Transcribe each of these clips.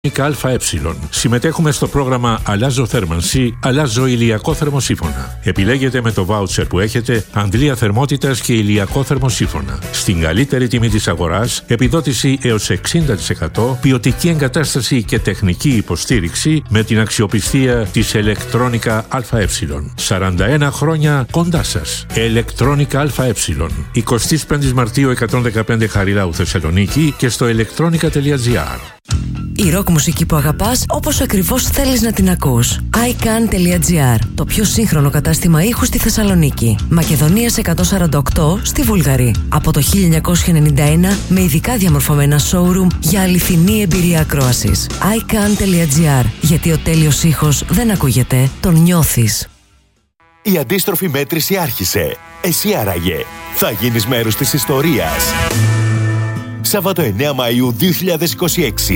ΑΕ. Συμμετέχουμε στο πρόγραμμα Αλλάζω θέρμανση, αλλάζω ηλιακό θερμοσύφωνα. Επιλέγετε με το βάουτσερ που έχετε αντλία θερμότητας και ηλιακό θερμοσύφωνα. Στην καλύτερη τιμή της αγοράς, επιδότηση έως 60%, ποιοτική εγκατάσταση και τεχνική υποστήριξη με την αξιοπιστία της Electronica ΑΕ. 41 χρόνια κοντά σας. Electronica ΑΕ. 25 Μαρτίου 115 Χαριλάου Θεσσαλονίκη και στο electronica.gr. Η ροκ μουσική που αγαπάς όπως ακριβώς θέλεις να την ακούς. iCan.gr, το πιο σύγχρονο κατάστημα ήχου στη Θεσσαλονίκη. Μακεδονίας 148 στη Βούλγαρη. Από το 1991 με ειδικά διαμορφωμένα showroom για αληθινή εμπειρία ακρόασης. iCan.gr, γιατί ο τέλειος ήχος δεν ακούγεται, τον νιώθεις. Η αντίστροφη μέτρηση άρχισε. Εσύ άραγε θα γίνεις μέρος της ιστορίας. Σάββατο 9 Μαΐου 2026.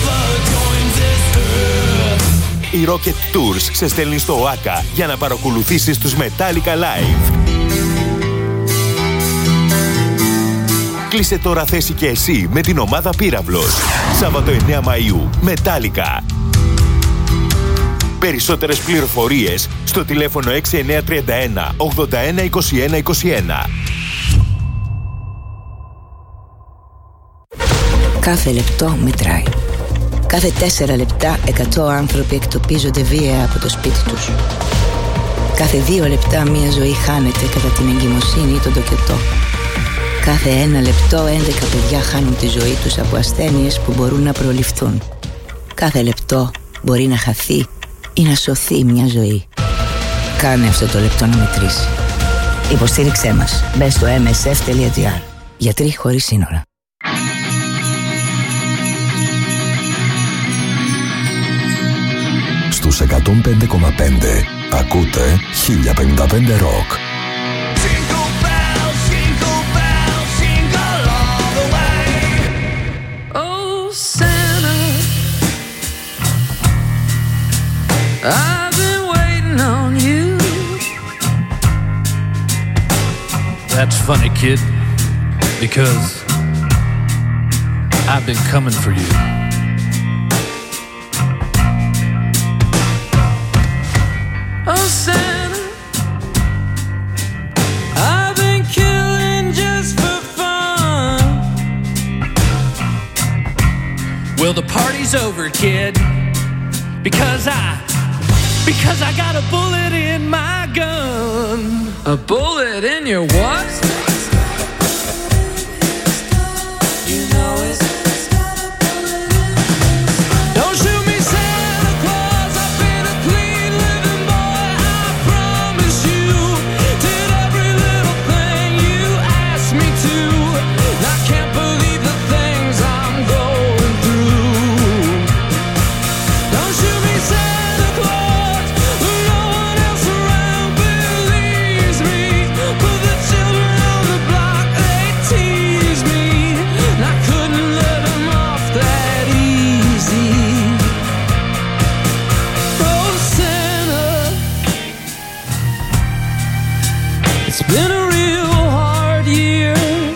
Η Rocket Tours σε στέλνει στο ΟΑΚΑ για να παρακολουθήσεις τους Metallica Live. Κλείσε τώρα θέση και εσύ με την ομάδα Πύραυλος. Σάββατο 9 Μαΐου. Metallica. Περισσότερες πληροφορίες στο τηλέφωνο 6931 81 21 21. Κάθε λεπτό μετράει. Κάθε 4 λεπτά 100 άνθρωποι εκτοπίζονται βία από το σπίτι τους. Κάθε 2 λεπτά μια ζωή χάνεται κατά την εγκυμοσύνη ή τον τοκετό. Κάθε 1 λεπτό 11 παιδιά χάνουν τη ζωή τους από ασθένειες που μπορούν να προληφθούν. Κάθε λεπτό μπορεί να χαθεί ή να σωθεί μια ζωή. Κάνε αυτό το λεπτό να μετρήσει. Υποστήριξέ μας. Μπες στο msf.gr. Γιατροί χωρίς σύνορα. Στους 105,5 ακούτε 1055 Rock. I've been waiting on you. That's funny, kid, because I've been coming for you. Oh, Santa, I've been killing just for fun. Well, the party's over, kid, because I got a bullet in my gun. A bullet in your what? You know it's don't shoot me, Santa Claus. I've been a clean living boy. I promise you did every little thing you asked me to. And I can't believe the things I'm going through. Don't shoot me, Santa Claus. No one else around believes me. But the children on the block, they tease me. And I couldn't let them off that easy. Oh, Santa, it's been a real hard year.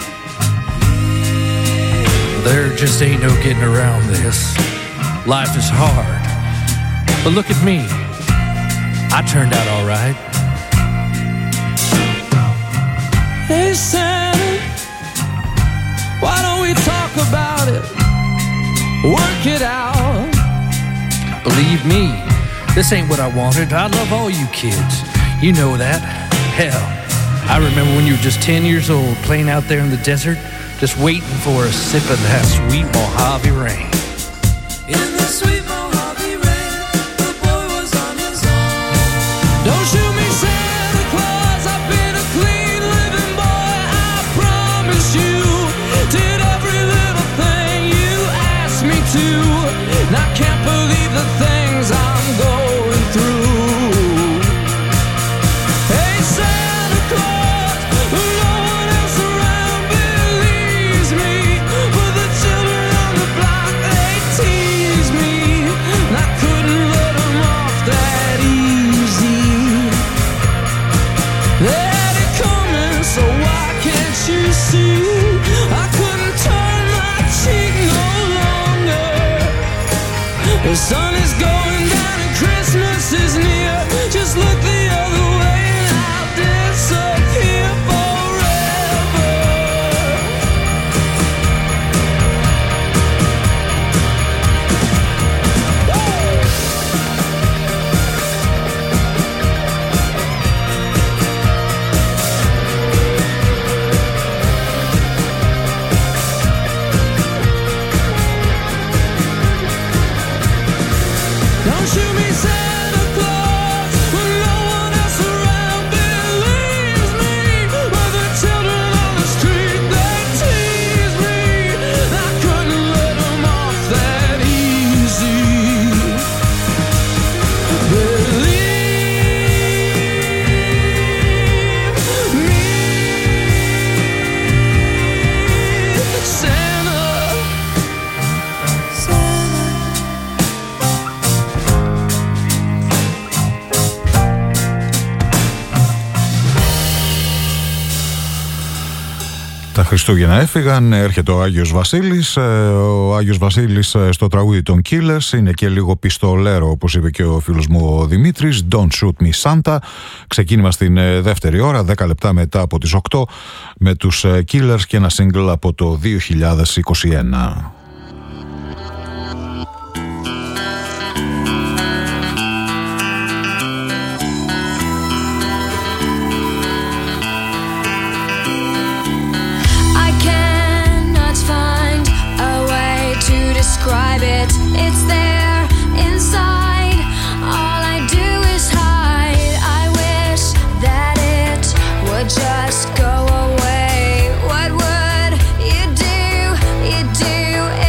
There just ain't no getting around this. Life is hard. But look at me. I turned out all right. Hey, Santa, why don't we talk about it? Work it out. Believe me, this ain't what I wanted. I love all you kids. You know that. Hell, I remember when you were just 10 years old, playing out there in the desert, just waiting for a sip of that sweet Mojave rain. In the sweet Mojave rain, the boy was on his own. Don't shoot me, Santa Claus. I've been a clean living boy. I promise you did every little thing you asked me to. And I can't believe the things I'm going through. Hey, Santa Claus, no one else around believes me. But the children on the block, they tease me. And I couldn't let them off that easy. They had it coming, so why can't you see? I couldn't turn my cheek no longer. The sun is going down and Christmas is near. Just look the other way and I'll disappear forever. Don't shoot me, Santa Claus, when no one else around believes me. But the children on the street, they tease me. I couldn't let them off that easy. Believe me, Santa. Τα Χριστούγεννα έφυγαν, έρχεται ο Άγιος Βασίλης. Ο Άγιος Βασίλης στο τραγούδι των Killers είναι και λίγο πιστολέρο, όπως είπε και ο φίλος μου ο Δημήτρης. Don't shoot me Santa. Ξεκίνημα στην δεύτερη ώρα, 10 λεπτά μετά από τις 8, με τους Killers και ένα single από το 2021. Describe it, it's there inside. All I do is hide. I wish that it would just go away. What would you do? You do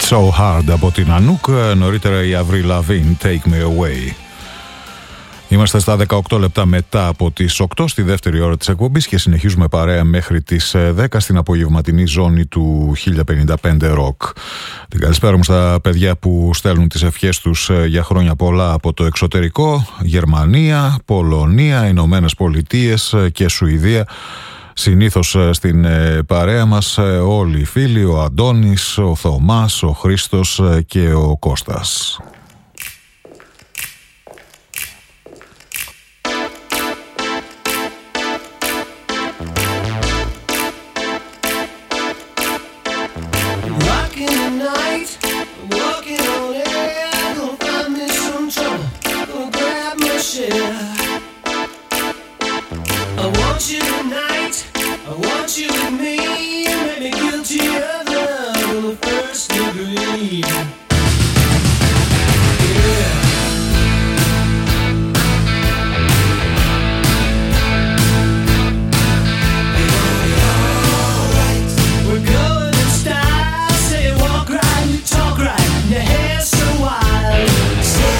It's so hard από την Anouk, νωρίτερα η Avril Lavigne, Take Me Away. Είμαστε στα 18 λεπτά μετά από τις 8 στη δεύτερη ώρα της εκπομπής και συνεχίζουμε παρέα μέχρι τις 10 στην απογευματινή ζώνη του 1055 Rock. Την καλησπέρα μου στα παιδιά που στέλνουν τις ευχές τους για χρόνια πολλά από το εξωτερικό, Γερμανία, Πολωνία, Ηνωμένες Πολιτείες και Σουηδία. Συνήθως στην παρέα μας όλοι οι φίλοι, ο Αντώνης, ο Θωμάς, ο Χρήστος και ο Κώστας.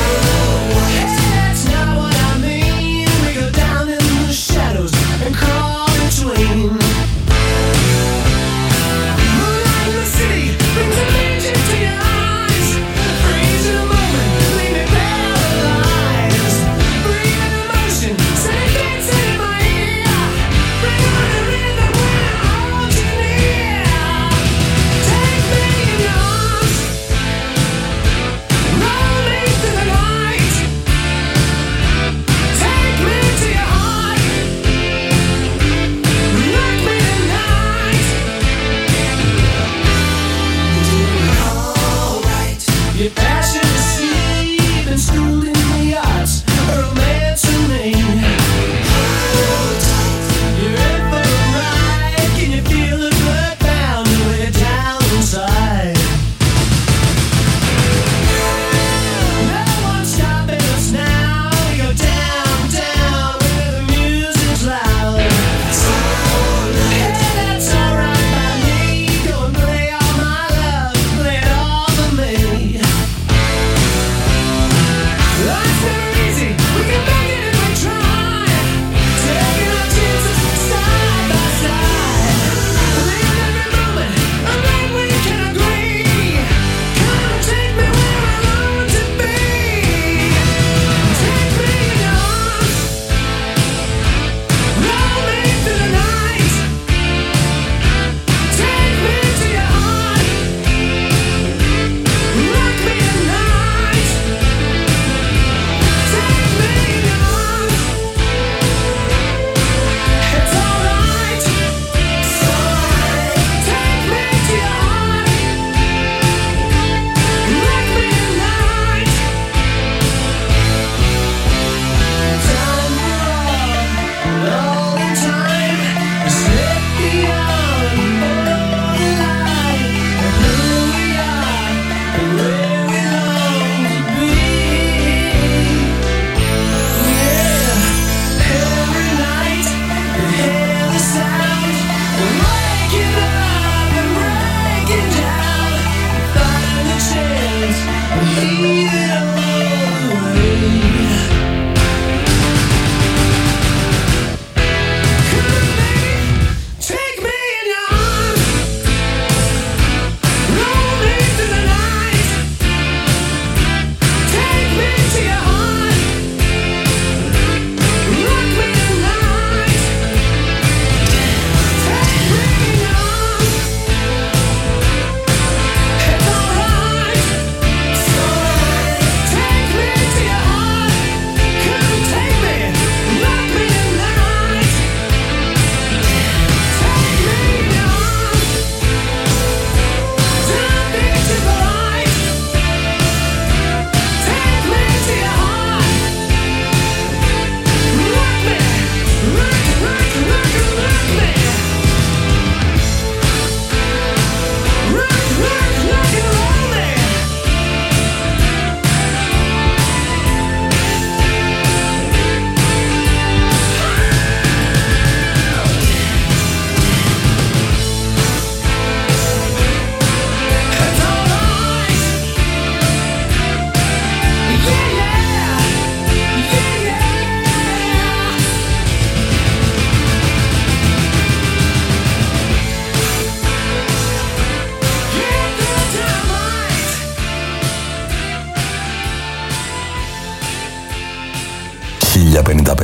Crawl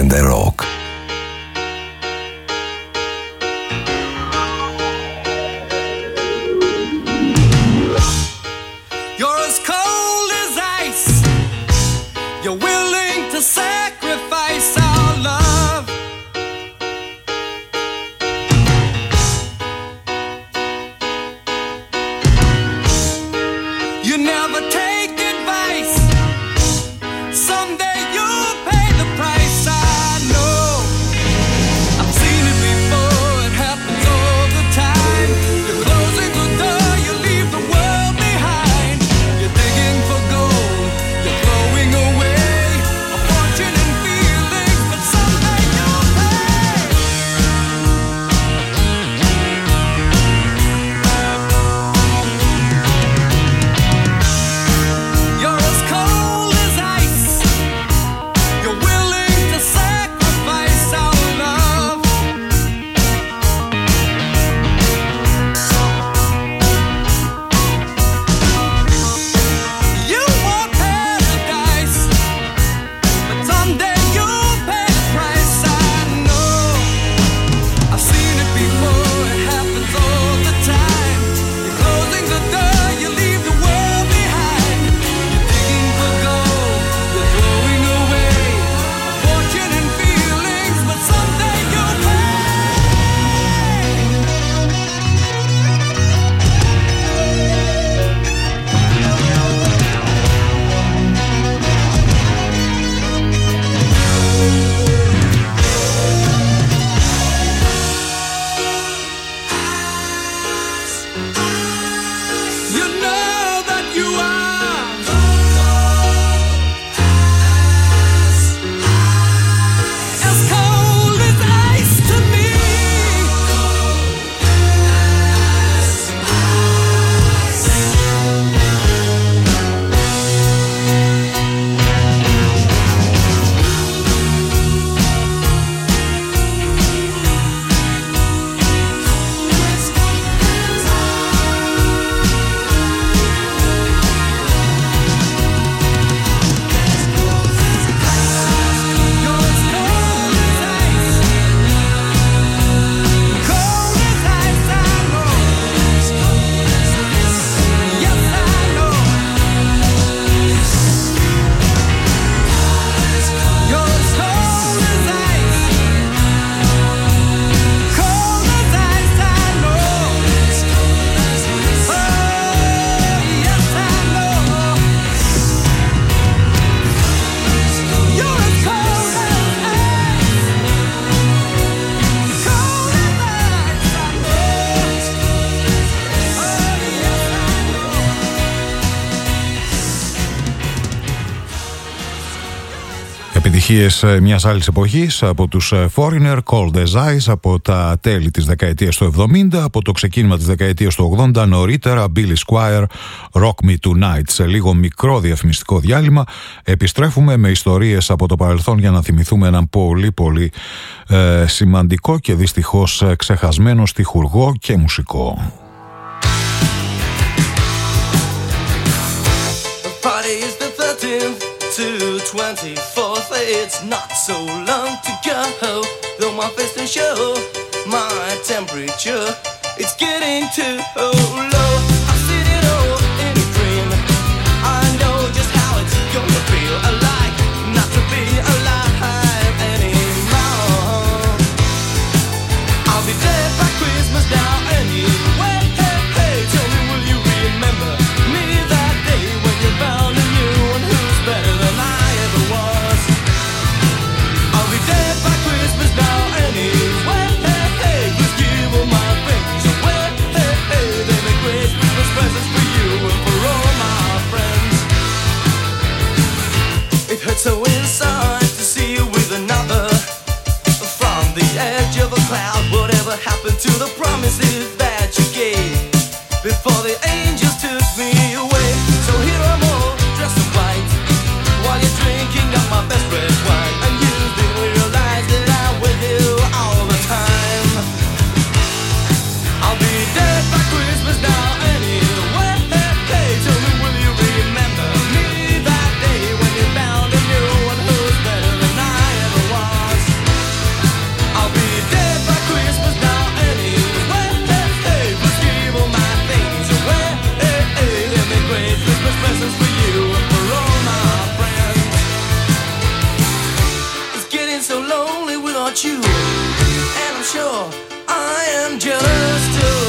95,5 Rock. επιτυχίες μιας άλλης εποχής από τους Foreigner, Cold as Ice από τα τέλη της δεκαετίας του 70, από το ξεκίνημα της δεκαετίας του 80 νωρίτερα Billy Squier, Rock Me Tonight. Σε λίγο μικρό διαφημιστικό διάλειμμα επιστρέφουμε με ιστορίες από το παρελθόν για να θυμηθούμε έναν πολύ σημαντικό και δυστυχώς ξεχασμένο στιχουργό και μουσικό. To 24th, it's not so long to go. Though my face don't show my temperature, it's getting too low. I've seen it all in a dream. I know just how it's gonna feel. Like not to be alive anymore. I'll be dead by Christmas now anyway. Hey, hey, tell me, will you remember me that day when you found a new one who's better than I ever was? I'll be dead by Christmas now anyway. Hey, hey, just give all my things away. Hey, hey, they make great Christmas presents for you and for all my friends. It hurts so inside to see you with another. From the edge of a cloud, whatever happened to the promises that you gave before the angels took me away? So here I'm all dressed in white while you're drinking up my best red wine, and you didn't realize that I'm with you all the time. I'll be dead by Christmas now anyway. Hey, hey, tell me, will you remember me that day when you found a new one who's better than I ever was? you, and I'm sure I am jealous too.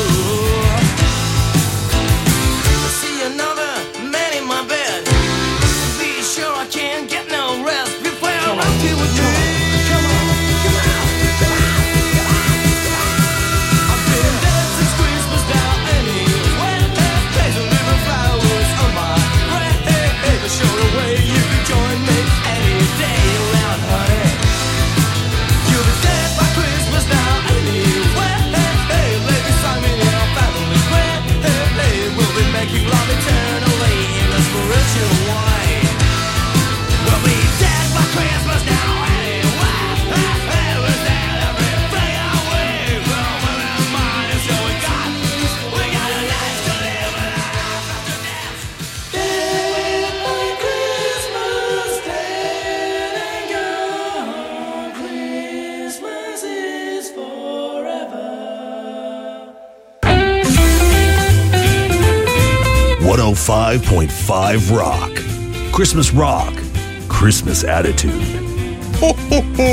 See another man in my bed, be sure I can't get no rest before I rock you with me. Come on, come on, come on, come on, come on. I've been dead since Christmas now anyway. There's a little flowers on my grave. The show the way you can join me any day around, honey. You'll be dead by Christmas now anyway. Lady Simon in our family grave. We'll be making love eternally in a spiritual way. We'll be dead by Christmas now anyway. We're dead everything away. Well, we're in mind, so we got a life to live and a life after death. Dead by Christmas, dead and gone. Christmas is forever. 105.5 Rock. Christmas Rock. Christmas Attitude. Ho, ho, ho.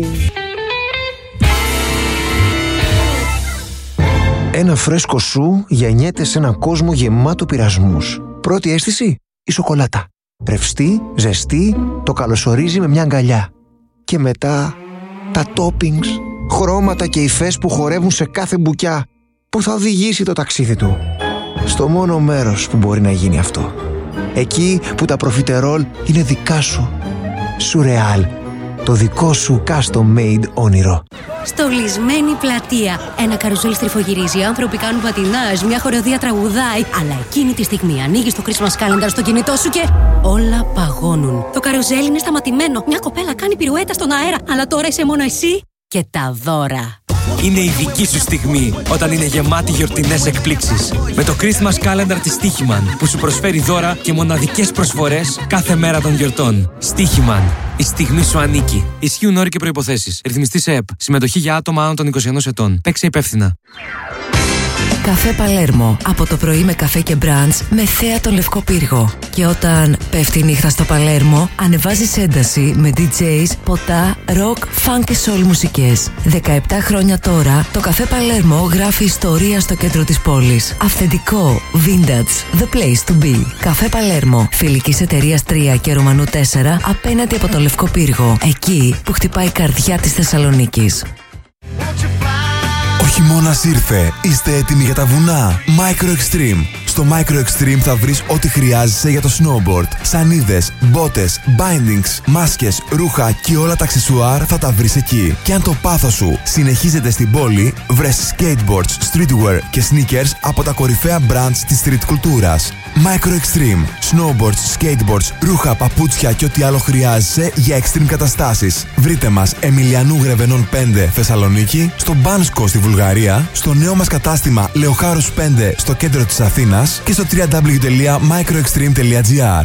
Ένα φρέσκο σου γεννιέται σε έναν κόσμο γεμάτο πειρασμούς. Πρώτη αίσθηση, η σοκολάτα. Ρευστή, ζεστή, το καλωσορίζει με μια αγκαλιά. Και μετά, τα toppings, χρώματα και υφές που χορεύουν σε κάθε μπουκιά, που θα οδηγήσει το ταξίδι του. Στο μόνο μέρος που μπορεί να γίνει αυτό. Εκεί που τα προφιτερόλ είναι δικά σου. Σουρεάλ. Το δικό σου custom-made όνειρο. Στολισμένη πλατεία. Ένα καρουζέλ στριφογυρίζει, άνθρωποι κάνουν πατινάζ, μια χοροδία τραγουδάει. Αλλά εκείνη τη στιγμή ανοίγεις το Christmas calendar στο κινητό σου και όλα παγώνουν. Το καρουζέλ είναι σταματημένο. Μια κοπέλα κάνει πυρουέτα στον αέρα. Αλλά τώρα είσαι μόνο εσύ και τα δώρα. Είναι η δική σου στιγμή όταν είναι γεμάτη γιορτινές εκπλήξεις. Με το Christmas Calendar της Στίχημαν που σου προσφέρει δώρα και μοναδικές προσφορές κάθε μέρα των γιορτών. Στίχημαν. Η στιγμή σου ανήκει. Ισχύουν όροι και προϋποθέσεις. Ρυθμιστή σε ΕΠ. Συμμετοχή για άτομα άνω των 21 ετών. Παίξε υπεύθυνα. Καφέ Παλέρμο. Από το πρωί με καφέ και μπραντς με θέα τον Λευκό Πύργο. Και όταν πέφτει η νύχτα στο Παλέρμο, ανεβάζεις ένταση με DJs, ποτά, rock, funk και soul μουσικές. 17 χρόνια τώρα, το Καφέ Παλέρμο γράφει ιστορία στο κέντρο της πόλης. Αυθεντικό, vintage, the place to be. Καφέ Παλέρμο. Φιλικής εταιρείας 3 και Ρωμανού 4 απέναντι από το Λευκό Πύργο. Εκεί που χτυπάει η καρδιά της Θεσσαλονίκης. Ο χειμώνας ήρθε. Είστε έτοιμοι για τα βουνά? Micro Extreme. Στο Micro Extreme θα βρεις ό,τι χρειάζεσαι για το snowboard. Σανίδες, μπότες, bindings, μάσκες, ρούχα και όλα τα αξεσουάρ θα τα βρεις εκεί. Και αν το πάθος σου συνεχίζεται στην πόλη, βρες skateboards, streetwear και sneakers από τα κορυφαία brands της street κουλτούρας. Micro Extreme. Snowboards, skateboards, ρούχα, παπούτσια και ό,τι άλλο χρειάζεσαι για extreme καταστάσεις. Βρείτε μας Εμιλιανού Γρεβενών 5 Θεσσαλονίκη, στο Μπάνσκο στη Βουλγαρία, στο νέο μας κατάστημα Λεοχάρους 5 στο κέντρο της Αθήνας και στο www.microextreme.gr.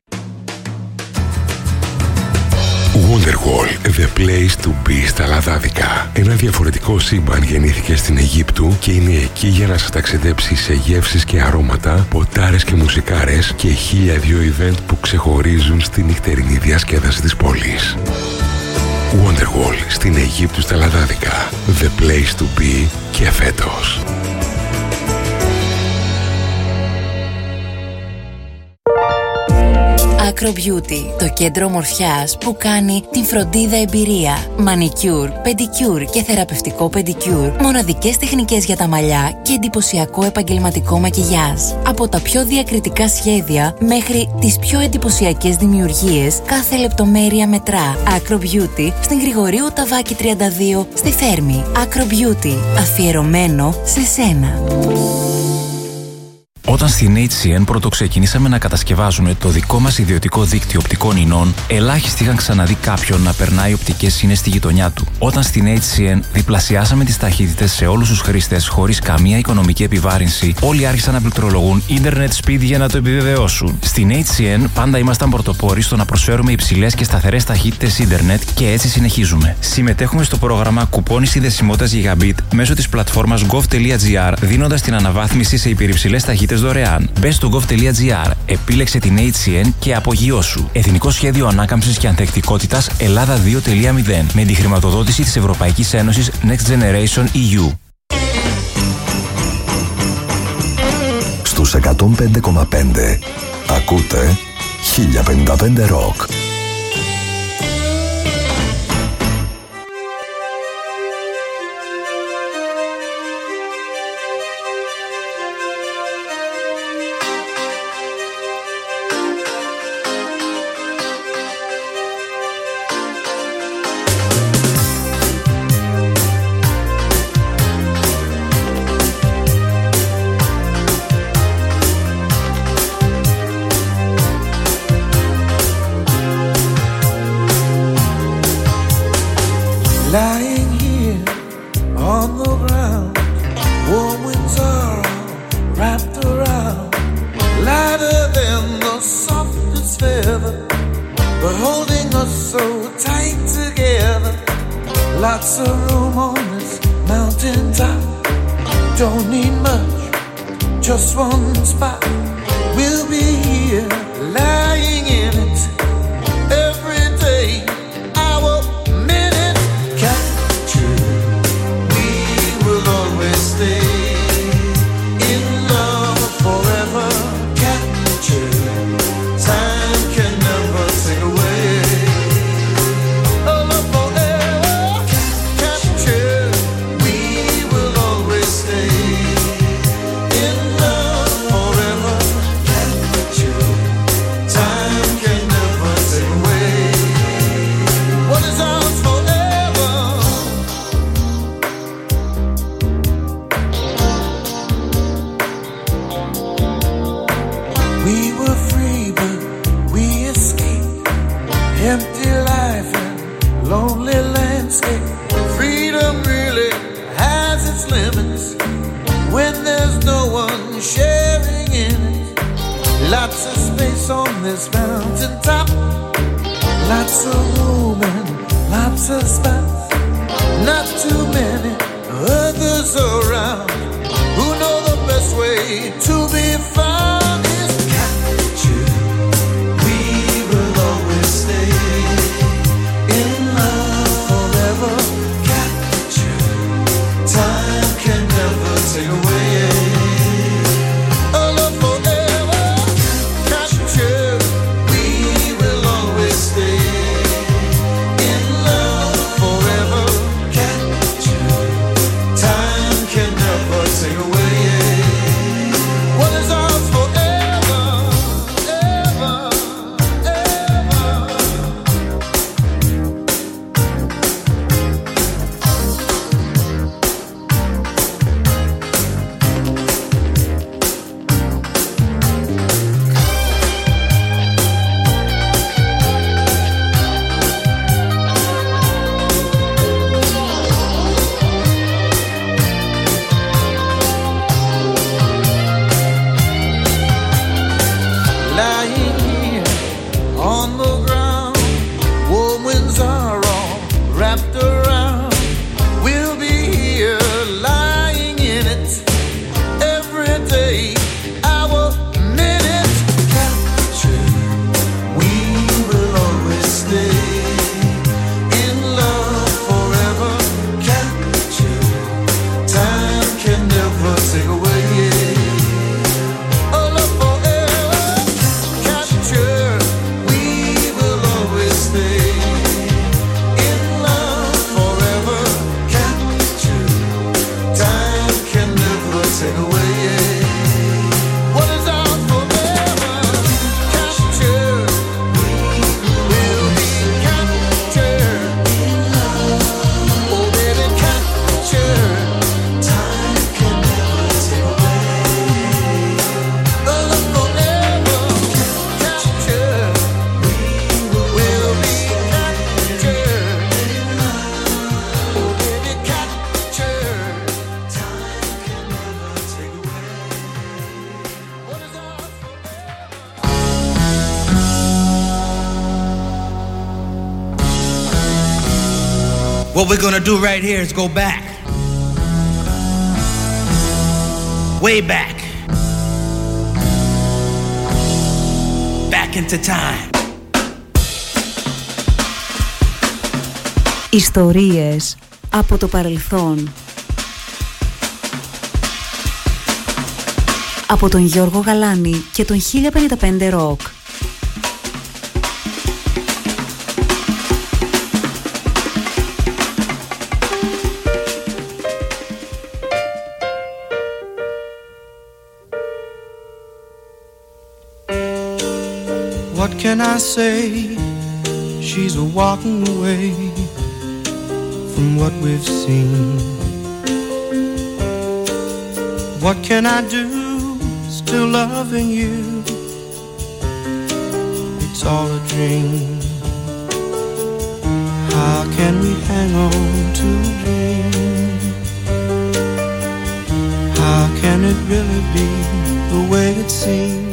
Wonderwall, the place to be στα Λαδάδικα. Ένα διαφορετικό σύμπαν γεννήθηκε στην Αιγύπτου και είναι εκεί για να σας ταξιδέψει σε γεύσεις και αρώματα, ποτάρες και μουσικάρες και 1002 event που ξεχωρίζουν στη νυχτερινή διασκέδαση της πόλης. Wonderwall στην Αιγύπτου στα Λαδάδικα. The place to be και φέτος. Acro Beauty, το κέντρο ομορφιάς που κάνει την φροντίδα εμπειρία. Μανικιούρ, πεντικιούρ και θεραπευτικό πεντικιούρ. Μοναδικές τεχνικές για τα μαλλιά και εντυπωσιακό επαγγελματικό μακιγιάζ. Από τα πιο διακριτικά σχέδια μέχρι τις πιο εντυπωσιακές δημιουργίες, κάθε λεπτομέρεια μετρά. Acro Beauty στην Γρηγορίου Ταβάκη 32 στη Θέρμη. Acro Beauty, αφιερωμένο σε σένα. Όταν στην HCN πρώτο ξεκινήσαμε να κατασκευάζουμε το δικό μας ιδιωτικό δίκτυο οπτικών ινών, ελάχιστοι είχαν ξαναδεί κάποιον να περνάει οπτικές ίνες στη γειτονιά του. Όταν στην HCN διπλασιάσαμε τις ταχύτητες σε όλους τους χρήστες χωρίς καμία οικονομική επιβάρυνση, όλοι άρχισαν να πληκτρολογούν ίντερνετ speed για να το επιβεβαιώσουν. Στην HCN πάντα ήμασταν πρωτοπόροι στο να προσφέρουμε υψηλές και σταθερές ταχύτητες ίντερνετ και έτσι συνεχίζουμε. Συμμετέχουμε στο πρόγραμμα κουπόνι συνδεσιμότητας Gigabit μέσω της πλατφόρμας gov.gr, δίνοντας την αναβάθμιση σε υπερυψηλές ταχύτητες πολίτες δωρεάν. Μπες στο gov.gr, επίλεξε την HCN και απογειώσου. Εθνικό Σχέδιο Ανάκαμψης και Ανθεκτικότητας Ελλάδα 2.0 με τη χρηματοδότηση της Ευρωπαϊκής Ένωσης Next Generation EU. Στους 105,5 ακούτε 1055 Rock. Lying here on the ground, warm winds are wrapped around, lighter than the softest feather, but holding us so tight together. Lots of room on this mountain top, don't need much, just one spot. We'll be here, lying in it, every day. Lots of space on this mountain top, lots of room and lots of spots, not too many others around who know the best way to be found is captured. We will always stay in love forever, captured. Time can never take away. What we're gonna do right here is go back. Way back. back into time. Ιστορίες από το παρελθόν. Από τον Γιώργο Γαλάνη και τον 1055 Rock. What can I say? She's a walking away from what we've seen. What can I do? Still loving you. It's all a dream. How can we hang on to a dream? How can it really be the way it seems?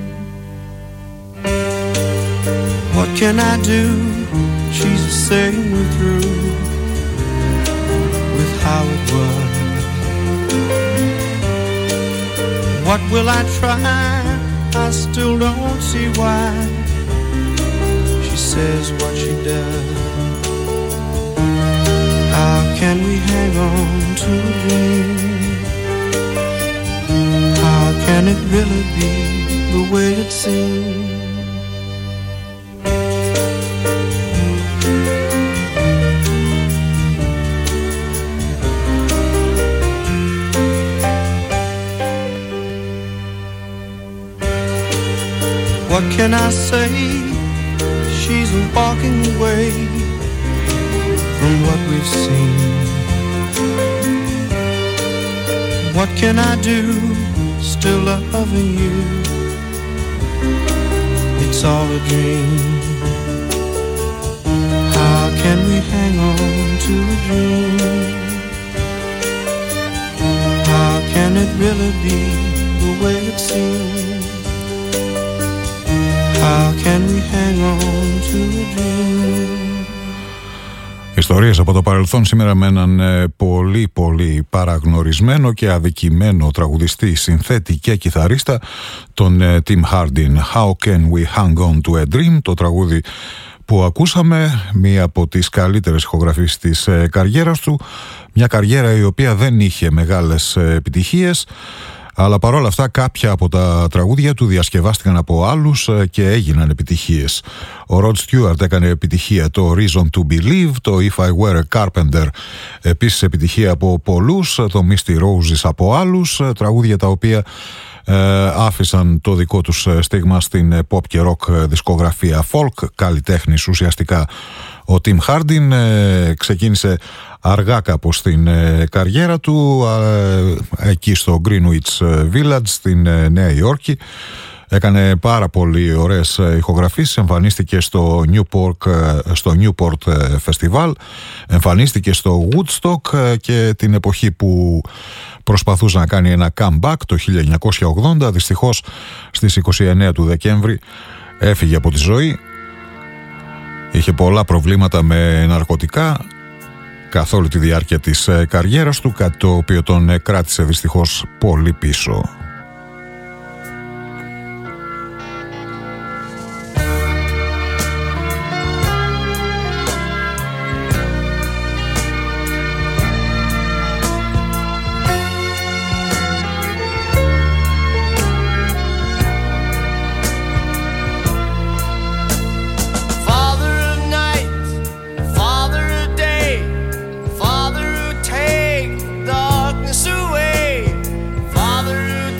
What can I do? She's saying we're through with how it was. What will I try? I still don't see why she says what she does. How can we hang on to a dream? How can it really be the way it seems? What can I say? She's walking away from what we've seen. What can I do? Still loving you. It's all a dream. How can we hang on to a dream? How can it really be the way it seems? How can we hang on to a dream? Ιστορίες από το παρελθόν σήμερα με έναν πολύ παραγνωρισμένο και αδικημένο τραγουδιστή, συνθέτη και κιθαρίστα, τον Tim Hardin. How can we hang on to a dream? Το τραγούδι που ακούσαμε, μία από τις καλύτερες ηχογραφίες της καριέρας του, μια καριέρα η οποία δεν είχε μεγάλες επιτυχίες, αλλά παρόλα αυτά κάποια από τα τραγούδια του διασκευάστηκαν από άλλους και έγιναν επιτυχίες. Ο Rod Stewart έκανε επιτυχία το Reason to Believe, το If I Were a Carpenter επίσης επιτυχία από πολλούς, το Misty Roses από άλλους, τραγούδια τα οποία άφησαν το δικό τους στίγμα στην pop και rock δισκογραφία. Folk καλλιτέχνης ουσιαστικά ο Tim Hardin, ξεκίνησε αργά κάπως στην καριέρα του εκεί στο Greenwich Village στην Νέα Υόρκη. Έκανε πάρα πολύ ωραίες ηχογραφήσεις, εμφανίστηκε στο Newport Festival, εμφανίστηκε στο Woodstock και την εποχή που προσπαθούσε να κάνει ένα comeback το 1980, δυστυχώς στις 29 του Δεκέμβρη έφυγε από τη ζωή. Είχε πολλά προβλήματα με ναρκωτικά καθ' όλη τη διάρκεια της καριέρας του, κάτι το οποίο τον κράτησε δυστυχώς πολύ πίσω. Father who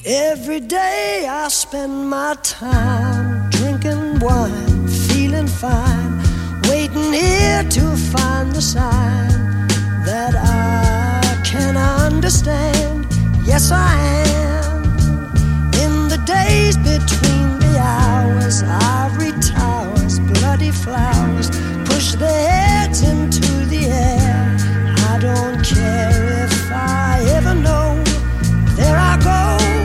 Every day I spend my time drinking wine, feeling fine, waiting here to find the sign that I can understand. Yes, I am. In the days between the hours, ivory towers, bloody flowers push their heads into the air. I don't care if I ever know. There I go.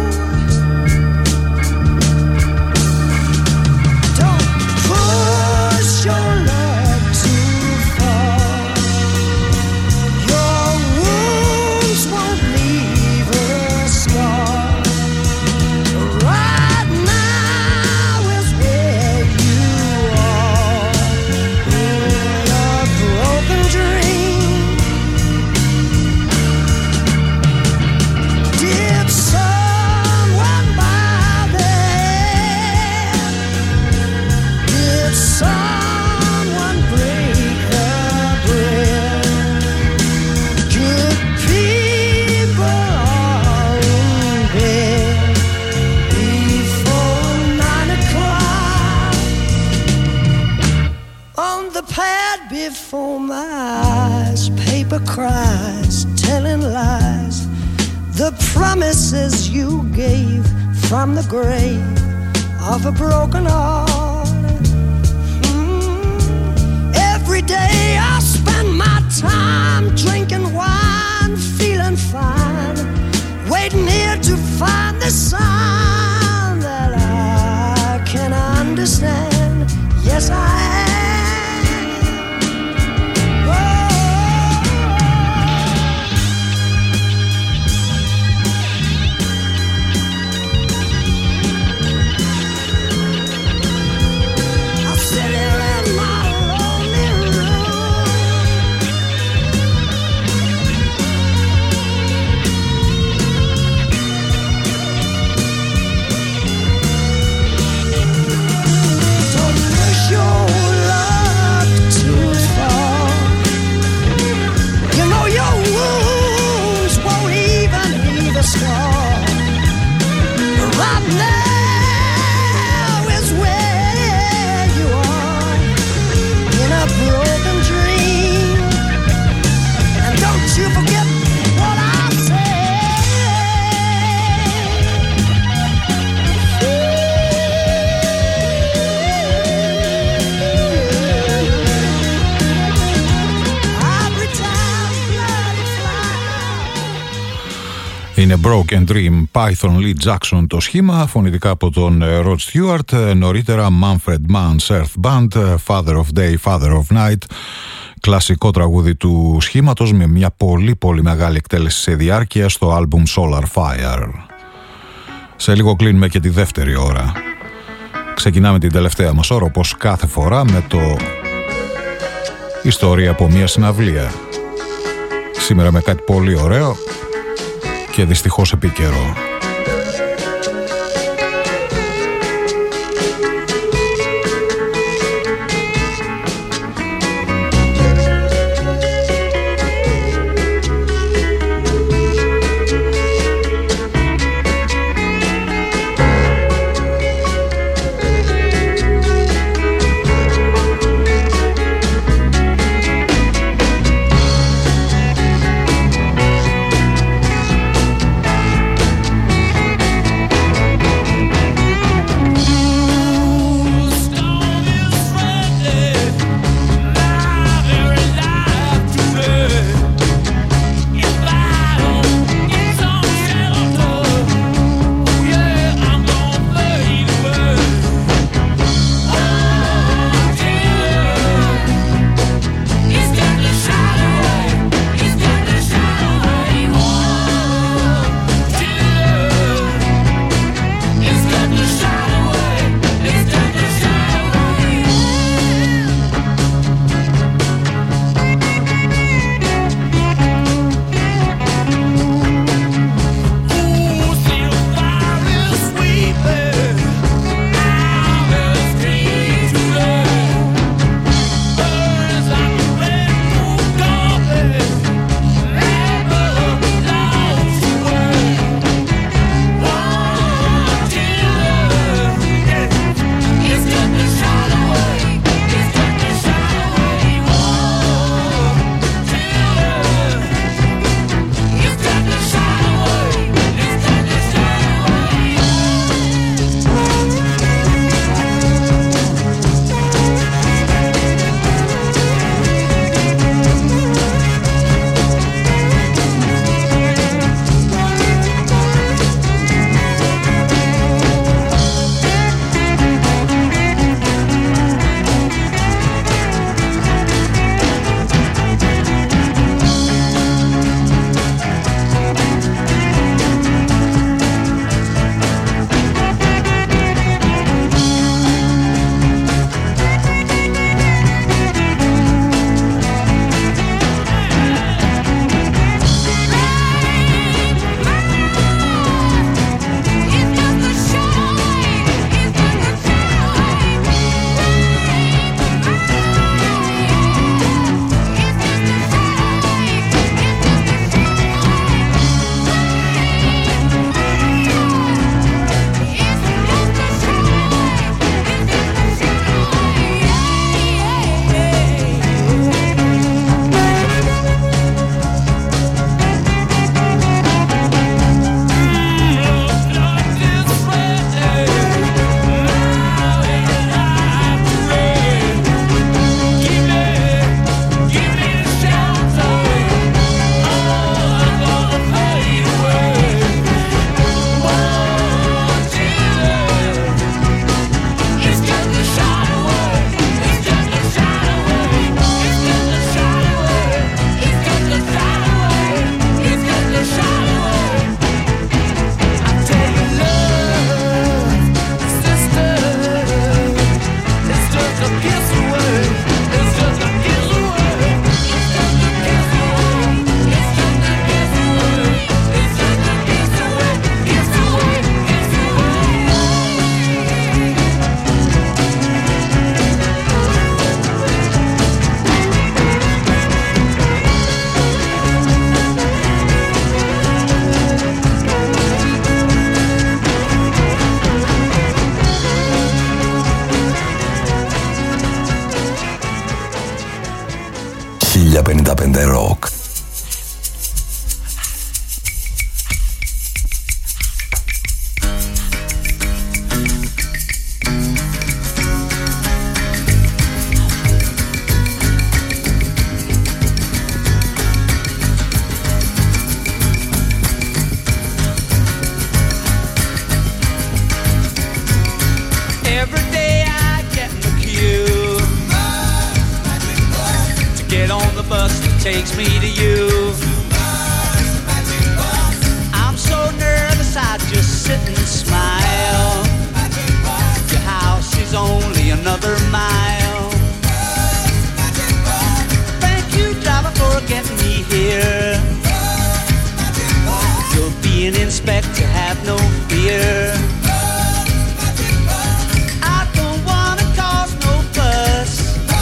Don't push your love too far. Your wounds won't leave a scar. Right now is where you are, in a broken dream. Did someone buy that? Did someone break the bread? Good people are in bed before 9 o'clock. On the pad before my eyes, paper cries, telling lies. The promises you gave from the grave of a broken heart. Every day I spend my time drinking wine, feeling fine, waiting here to find the sign that I can understand. Yes, I am. I'm sitting in my lonely room. Don't push your luck too far. You know your wounds won't even leave a scar. Right now is where you are, in a broken dream. And don't you forget what I Είναι Broken Dream, Python Lee Jackson το σχήμα, φωνητικά από τον Rod Stewart, νωρίτερα Manfred Mann's Earth Band, Father of Day, Father of Night, κλασικό τραγούδι του σχήματος με μια πολύ πολύ μεγάλη εκτέλεση σε διάρκεια στο άλμπουμ Solar Fire. Σε λίγο κλείνουμε και τη δεύτερη ώρα. Ξεκινάμε την τελευταία μας ώρα όπως κάθε φορά με το ιστορία από μια συναυλία. Σήμερα με κάτι πολύ ωραίο και δυστυχώς επίκαιρο. takes me to you. I'm so nervous I just sit and smile. Your house is only another mile. Thank you, driver, for getting me here. You'll be an inspector, have no fear. I don't wanna cause no fuss,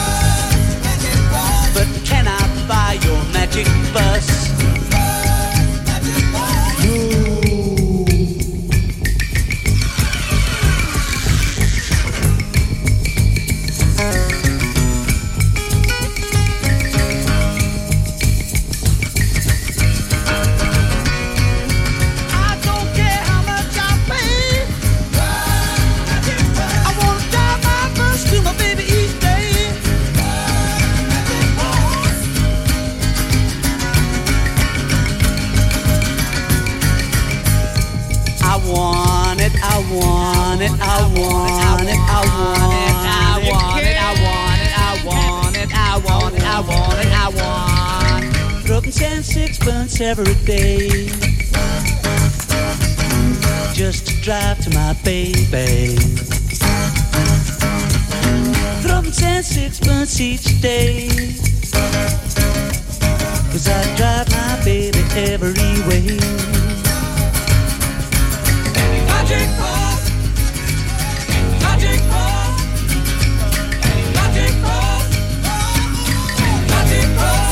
but can I buy your magic bus? And sixpence every day, just to drive to my baby. Threepence and sixpence each day, 'cause I drive my baby every way. Magic bus, magic bus, magic bus, magic bus.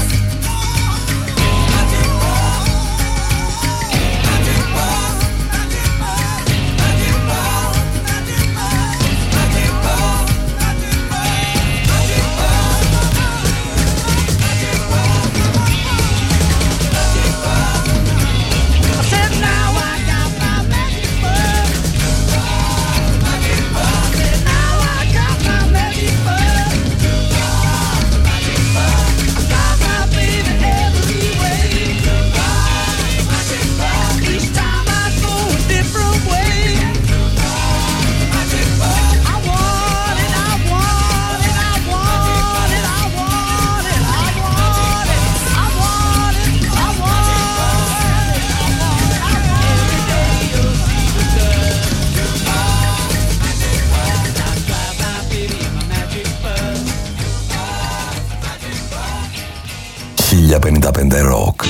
Rock.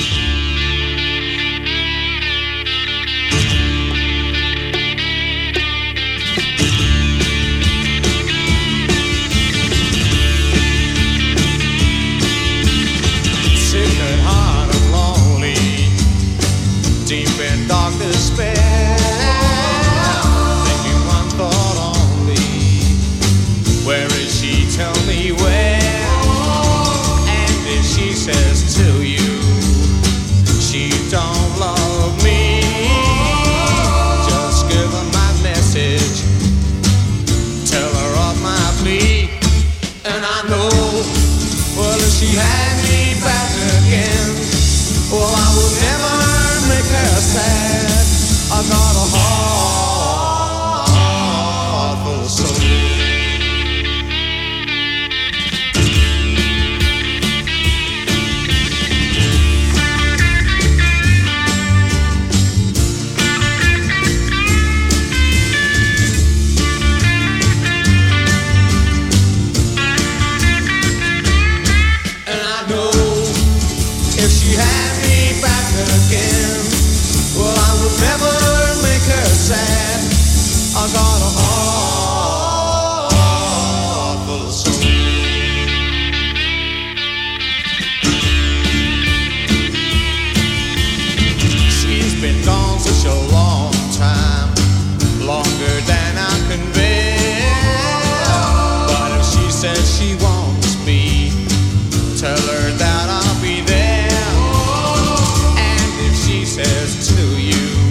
To you